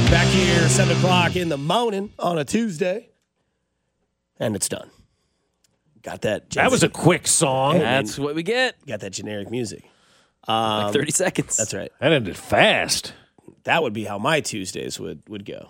Back here, 7 o'clock in the morning on a Tuesday. And it's done. Got that. That was a quick song. Hey, That's what we get. got that generic music. Like 30 seconds. That's right. That ended fast. That would be how my Tuesdays would go.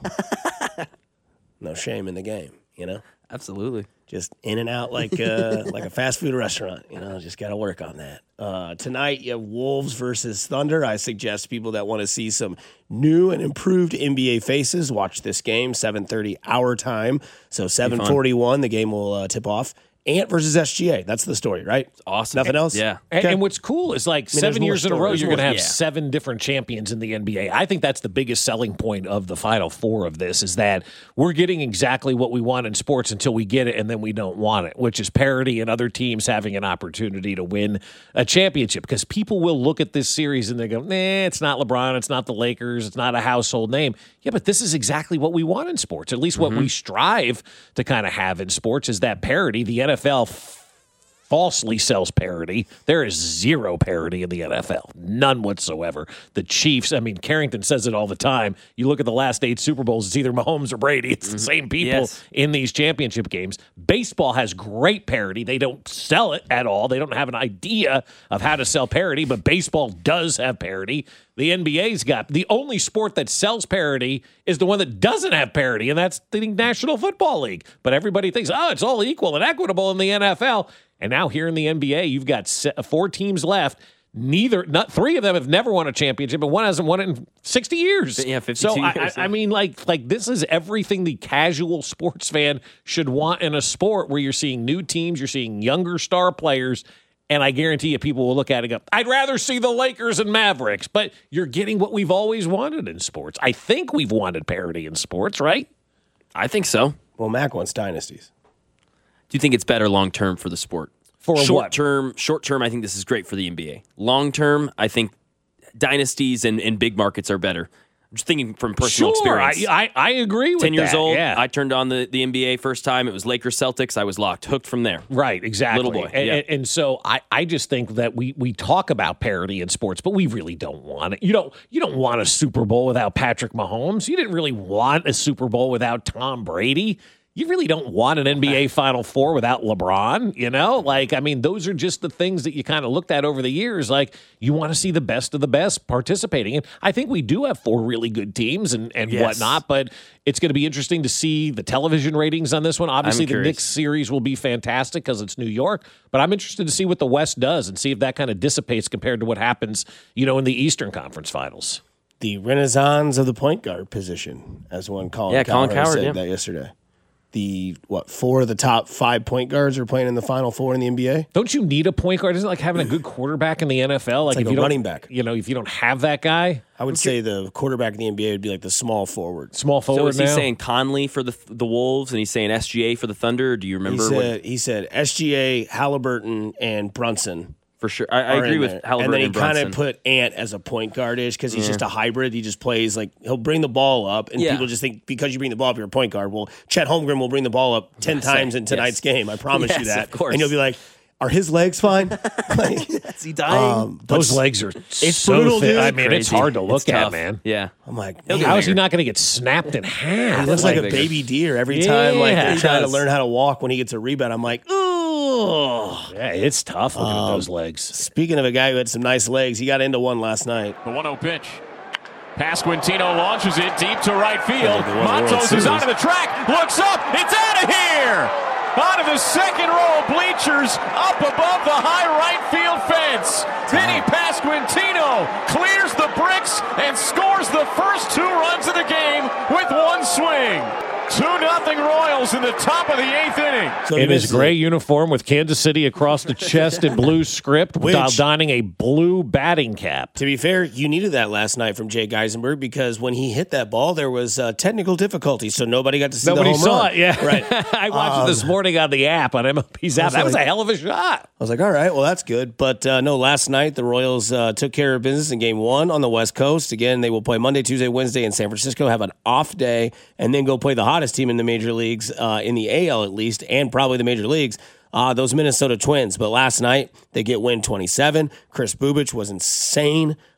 No shame in the game, you know? Absolutely. Just in and out like a fast food restaurant. You know, just got to work on that. Tonight, you have Wolves versus Thunder. I suggest people that want to see some new and improved NBA faces watch this game, 7:30 our time. So 7:41, the game will tip off. Ant versus SGA. That's the story, right? It's awesome. Nothing else? Yeah. And what's cool is like there's 7 more years in a row, stories. you're going to have Yeah. 7 different champions in the NBA. I think that's the biggest selling point of the Final Four of this is that we're getting exactly what we want in sports until we get it and then we don't want it, which is parity and other teams having an opportunity to win a championship. Because people will look at this series and they go, it's not LeBron, it's not the Lakers, it's not a household name. Yeah, but this is exactly what we want in sports. At least what we strive to kind of have in sports is that parity. The NFL falsely sells parity. There is zero parity in the NFL. None whatsoever. The Chiefs, I mean, Carrington says it all the time. You look at the last 8 Super Bowls, it's either Mahomes or Brady. It's the same people in these championship games. Baseball has great parity. They don't sell it at all. They don't have an idea of how to sell parity, but baseball does have parity. The NBA's got the only sport that sells parity is the one that doesn't have parity, and that's the National Football League. But everybody thinks, it's all equal and equitable in the NFL. And now here in the NBA, you've got 4 teams left. 3 of them have never won a championship, and one hasn't won it in 60 years. Yeah, 52 so years. I mean, like this is everything the casual sports fan should want in a sport where you're seeing new teams, you're seeing younger star players, and I guarantee you people will look at it and go, I'd rather see the Lakers and Mavericks, but you're getting what we've always wanted in sports. I think we've wanted parity in sports, right? I think so. Well, Mac wants dynasties. Do you think it's better long term for the sport? For short term, I think this is great for the NBA. Long term, I think dynasties and big markets are better. I'm just thinking from personal experience. I agree with that. 10 years old, yeah. I turned on the NBA first time. It was Lakers Celtics. I was locked, hooked from there. Right, exactly. Little boy. And so I just think that we talk about parity in sports, but we really don't want it. You don't want a Super Bowl without Patrick Mahomes. You didn't really want a Super Bowl without Tom Brady. You really don't want an NBA Final Four without LeBron, you know? Like, I mean, those are just the things that you kind of looked at over the years. Like, you want to see the best of the best participating. And I think we do have 4 really good teams and whatnot, but it's going to be interesting to see the television ratings on this one. Obviously, the Knicks series will be fantastic because it's New York, but I'm interested to see what the West does and see if that kind of dissipates compared to what happens, in the Eastern Conference Finals. The renaissance of the point guard position, as one Colin Cowherd said that yesterday. 4 of the top 5 point guards are playing in the Final Four in the NBA? Don't you need a point guard? Isn't it like having a good quarterback in the NFL? Like if a you running back. If you don't have that guy. I would say the quarterback in the NBA would be like the small forward. Small forward So is he now? saying Conley for the Wolves and he's saying SGA for the Thunder? Or do you remember He said SGA, Halliburton, and Brunson. For sure. I agree with Halliburton and then he Brunson. kind of put Ant as a point guard-ish because he's just a hybrid. He just plays he'll bring the ball up, and people just think because you bring the ball up, you're a point guard. Well, Chet Holmgren will bring the ball up 10 times in tonight's game. I promise you that. Of course. And you'll be like, are his legs fine? Is he dying? Those legs are so brutal, thin. dude. I mean, it's hard to look It's at, tough. man. Yeah. I'm like, He'll man, get How is he bigger. not going to get snapped in half? he looks like a bigger. baby deer every time. Like Yeah. they're He trying to does. learn how to walk when he gets a rebound. I'm like, ooh. Yeah, it's tough looking at those legs. Speaking of a guy who had some nice legs, he got into one last night. The 1-0 pitch. Pasquantino launches it deep to right field. They won the World Matos is Series. onto the track, looks up, it's out of here! Out of the second row of bleachers, up above the high right field fence. Vinny Pasquantino clears the bricks and scores the first 2 runs of the game with one swing. 2-0 Royals in the top of the 8th inning. So he In his misses gray it. uniform with Kansas City across the chest in blue script while donning a blue batting cap. To be fair, you needed that last night from Jay Geisenberg because when he hit that ball, there was technical difficulty, so nobody got to see Nobody the home saw run. it, yeah. Right. I watched it this morning on the app on MLB's app. That was a hell of a shot. I was like, all right, well, that's good. But no, last night the Royals took care of business in Game 1 on the West Coast. Again, they will play Monday, Tuesday, Wednesday in San Francisco, have an off day, and then go play the hottest team in the major leagues, in the AL at least, and probably the major leagues, those Minnesota Twins. But last night, they get win 27. Chris Bubich was insane.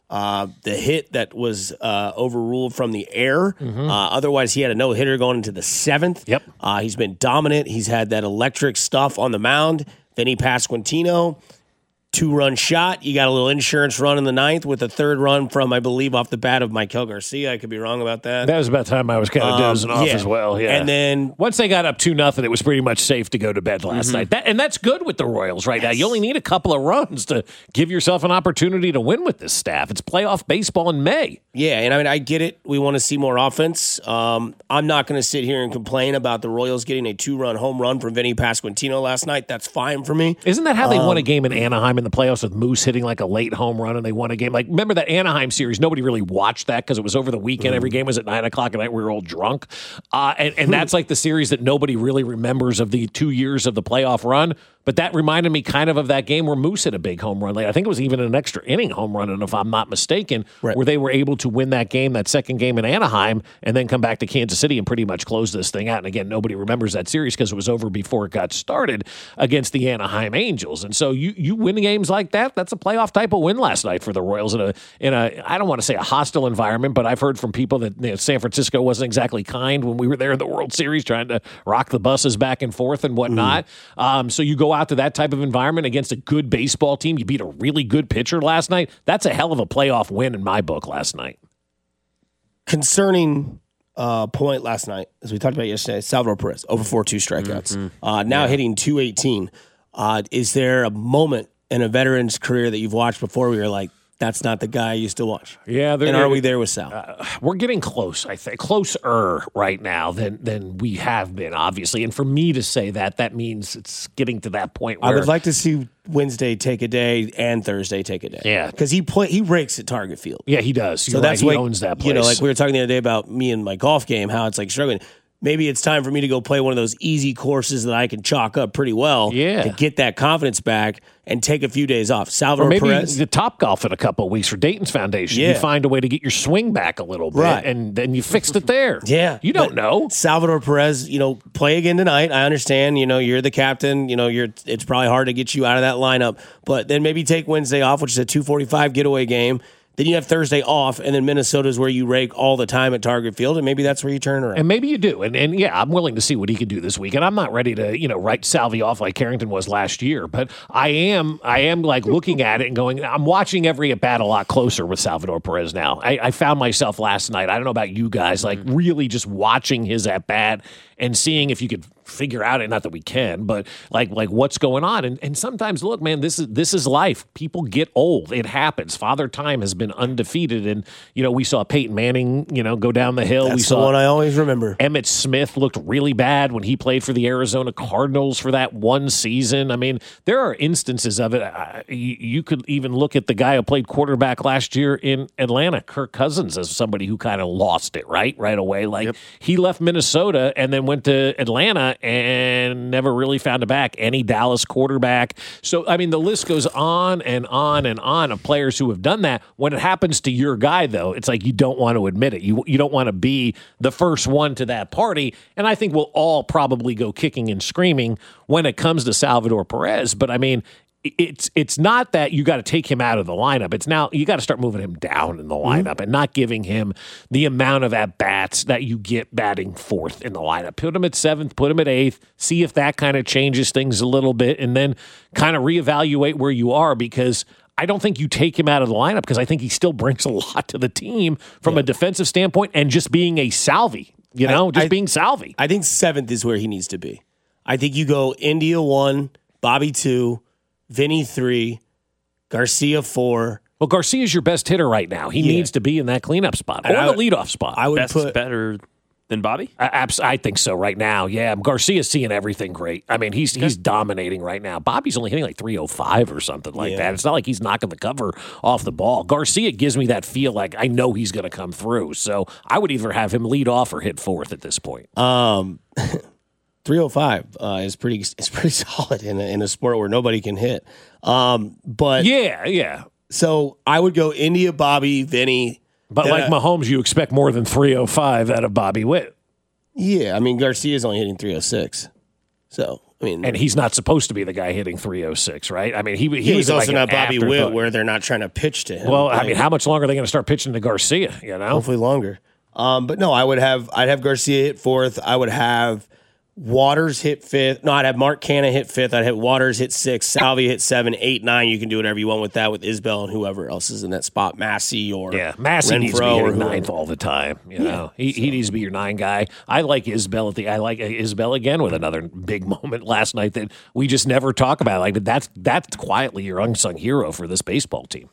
The hit that was overruled from the air. Otherwise, he had a no-hitter going into the 7th. Yep. He's been dominant. He's had that electric stuff on the mound. Vinny Pasquantino, 2-run shot. You got a little insurance run in the 9th with a 3rd run from, I believe, off the bat of Maikel Garcia. I could be wrong about that. That was about the time I was kind of dozing off as well. Yeah. And then once they got up 2-0, it was pretty much safe to go to bed last night. And that's good with the Royals right now. You only need a couple of runs to give yourself an opportunity to win with this staff. It's playoff baseball in May. Yeah, and I mean, I get it. We want to see more offense. I'm not going to sit here and complain about the Royals getting a 2-run home run from Vinny Pasquantino last night. That's fine for me. Isn't that how they won a game in Anaheim in the playoffs with Moose hitting like a late home run and they won a game? Like, remember that Anaheim series? Nobody really watched that because it was over the weekend. Every game was at 9 o'clock at night. We were all drunk. And that's like the series that nobody really remembers of the 2 years of the playoff run. But that reminded me kind of that game where Moose hit a big home run late. I think it was even an extra inning home run, and if I'm not mistaken, where they were able to win that game, that second game in Anaheim, and then come back to Kansas City and pretty much close this thing out. And again, nobody remembers that series because it was over before it got started against the Anaheim Angels. And so you win games like that. That's a playoff type of win last night for the Royals in a I don't want to say a hostile environment, but I've heard from people that San Francisco wasn't exactly kind when we were there in the World Series trying to rock the buses back and forth and whatnot. So you go out to that type of environment against a good baseball team. You beat a really good pitcher last night. That's a hell of a playoff win in my book last night. Concerning point last night, as we talked about yesterday, Salvador Perez, over 4.2 strikeouts. Now hitting 218. Is there a moment in a veteran's career that you've watched before where you're like, that's not the guy I used to watch? Yeah. And are we there with Sal? We're getting close, I think. Closer right now than we have been, obviously. And for me to say that means it's getting to that point where I would like to see Wednesday take a day and Thursday take a day. Yeah. Because he rakes at Target Field. Yeah, he does. So that's right. why He owns that place. You know, like we were talking the other day about me and my golf game, how it's like struggling. Maybe it's time for me to go play one of those easy courses that I can chalk up pretty well to get that confidence back and take a few days off. Salvador or maybe Perez. the Top Golf in a couple of weeks for Dayton's Foundation. Yeah. You find a way to get your swing back a little bit, and then you fixed it there. Yeah. You don't know. Salvador Perez, play again tonight. I understand, you're the captain. It's probably hard to get you out of that lineup. But then maybe take Wednesday off, which is a 2:45 getaway game. Then you have Thursday off, and then Minnesota's where you rake all the time at Target Field, and maybe that's where you turn around. And maybe you do. And yeah, I'm willing to see what he can do this week. And I'm not ready to, write Salvi off like Carrington was last year. But I am like looking at it and going, I'm watching every at-bat a lot closer with Salvador Perez now. I found myself last night, I don't know about you guys, like really just watching his at-bat and seeing if you could figure out it. Not that we can, but like what's going on. And sometimes, look, man, this is life. People get old. It happens. Father Time has been undefeated. And, we saw Peyton Manning, go down the hill. That's the one I always remember. Emmitt Smith looked really bad when he played for the Arizona Cardinals for that one season. I mean, there are instances of it. You could even look at the guy who played quarterback last year in Atlanta, Kirk Cousins, as somebody who kind of lost it right away. Like he left Minnesota and then went to Atlanta and never really found it back. Any Dallas quarterback. So, I mean, the list goes on and on and on of players who have done that. When it happens to your guy, though, it's like you don't want to admit it. You don't want to be the first one to that party. And I think we'll all probably go kicking and screaming when it comes to Salvador Perez. But, I mean, it's not that you got to take him out of the lineup. It's now you got to start moving him down in the lineup and not giving him the amount of at-bats that you get batting fourth in the lineup. Put him at seventh, put him at eighth, see if that kind of changes things a little bit, and then kind of reevaluate where you are, because I don't think you take him out of the lineup, because I think he still brings a lot to the team from a defensive standpoint and just being a Salvi, being Salvi. I think seventh is where he needs to be. I think you go India 1, Bobby 2, Vinny 3, Garcia 4. Well, Garcia's your best hitter right now. He needs to be in that cleanup spot or the leadoff spot. I would Best put better than Bobby? I think so right now. Yeah, Garcia's seeing everything great. I mean, he's dominating right now. Bobby's only hitting like 305 or something like that. It's not like he's knocking the cover off the ball. Garcia gives me that feel like I know he's going to come through. So I would either have him lead off or hit fourth at this point. 305 is pretty solid in a sport where nobody can hit. But yeah. So I would go India, Bobby, Vinny. But like Mahomes, you expect more than 305 out of Bobby Witt. Yeah, I mean Garcia's only hitting 306. So I mean, and he's not supposed to be the guy hitting 306, right? I mean, he he's was also like not Bobby afterthought. Witt, where they're not trying to pitch to him. Well, I mean, how much longer are they going to start pitching to Garcia? Hopefully longer. But no, I'd have Garcia hit fourth. I would have Waters hit fifth. No, I'd have Mark Canha hit fifth. I'd have Waters hit sixth. Salvi hit 7, 8, 9. You can do whatever you want with that with Isbell and whoever else is in that spot. Massey or Massey needs to be Renfroe or hitting whoever. ninth all the time. You know, he needs to be your 9 guy. I like Isbell I like Isbell again with another big moment last night that we just never talk about. Like that's quietly your unsung hero for this baseball team.